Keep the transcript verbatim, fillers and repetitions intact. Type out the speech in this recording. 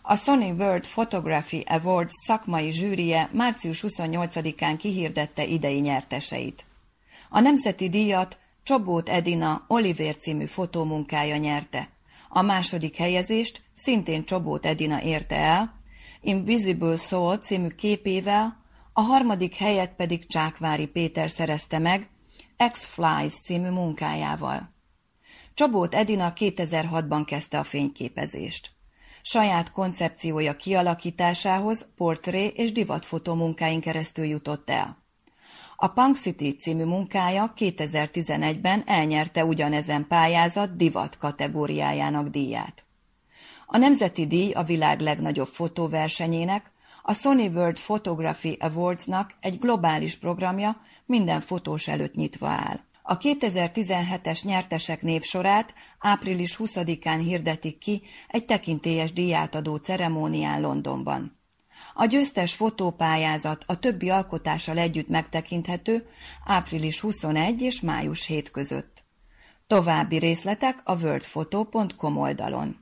A Sony World Photography Awards szakmai zsűrije március huszonnyolcadikán kihirdette idei nyerteseit. A nemzeti díjat Csobót Edina Olivér című fotómunkája nyerte. A második helyezést szintén Csobót Edina érte el, Invisible Soul című képével, a harmadik helyet pedig Csákvári Péter szerezte meg X-Flies című munkájával. Csobót Edina kétezer-hatban kezdte a fényképezést. Saját koncepciója kialakításához portré és divatfotó munkáin keresztül jutott el. A Punk City című munkája kétezer-tizenegyben elnyerte ugyanezen pályázat divat kategóriájának díját. A nemzeti díj a világ legnagyobb fotóversenyének, a Sony World Photography Awardsnak egy globális programja, minden fotós előtt nyitva áll. A kétezer-tizenhetes nyertesek névsorát április huszadikán hirdetik ki egy tekintélyes díjátadó ceremónián Londonban. A győztes fotópályázat a többi alkotással együtt megtekinthető április huszonegyedike és május hetedike között. További részletek a world photo pont com oldalon.